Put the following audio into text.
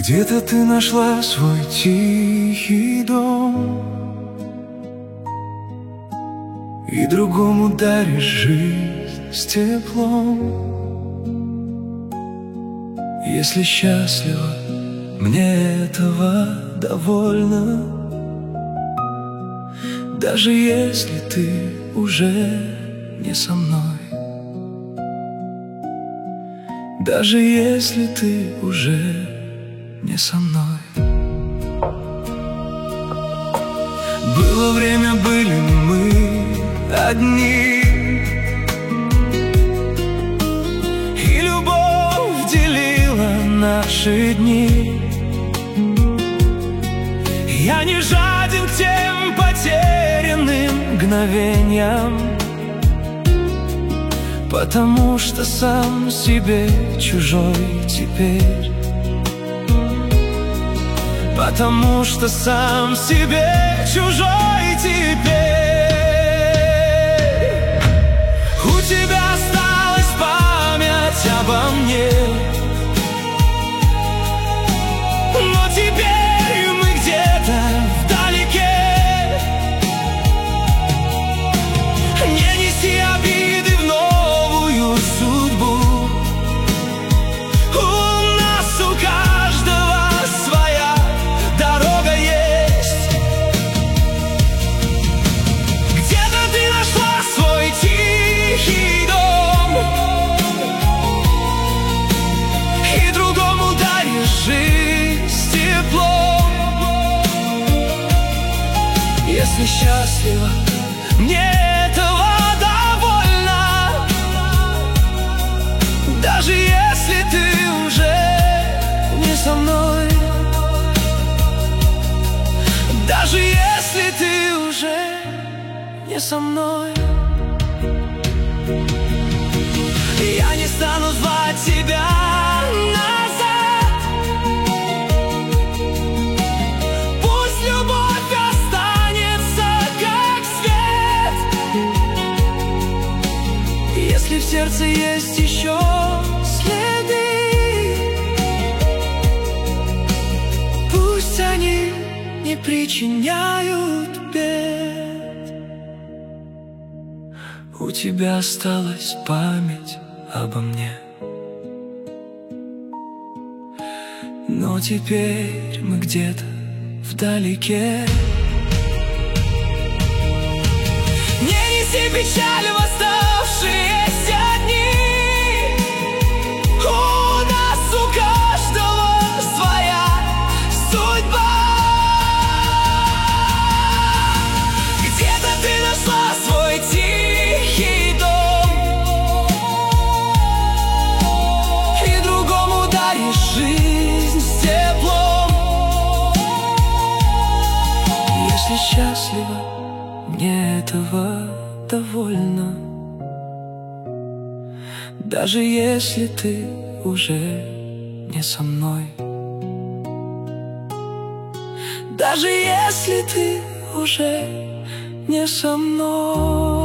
Где-то ты нашла свой тихий дом и другому даришь жизнь с теплом. Если счастлива, мне этого довольно, даже если ты уже не со мной, даже если ты уже не со мной. Было время, были мы одни, и любовь делила наши дни. Я не жаден к тем потерянным мгновениям, потому что сам себе чужой теперь. Потому что сам себе чужой теперь. У тебя осталась память обо мне, но теперь мы где-то вдалеке. Не неси обиды в новую судьбу. У нас у каждого своя дорога есть. Где-то ты нашла свой тихий дом и другому даришь жизнь с теплом. Если счастлива, мне этого довольно, даже если ты уже не со мной, даже если ты уже не со мной. Я не стану звать тебя назад. Пусть любовь останется как свет. Если в сердце есть еще следы, пусть они не причиняют бед. У тебя осталась память обо мне, но теперь мы где-то вдалеке. Не неси печаль в оставшиеся дни. У нас у каждого своя судьба. Где-то ты нашла свой тихий дом и другому даришь жизнь с теплом. Если счастлива, мне этого довольно, даже если ты уже не со мной, даже если ты уже не со мной.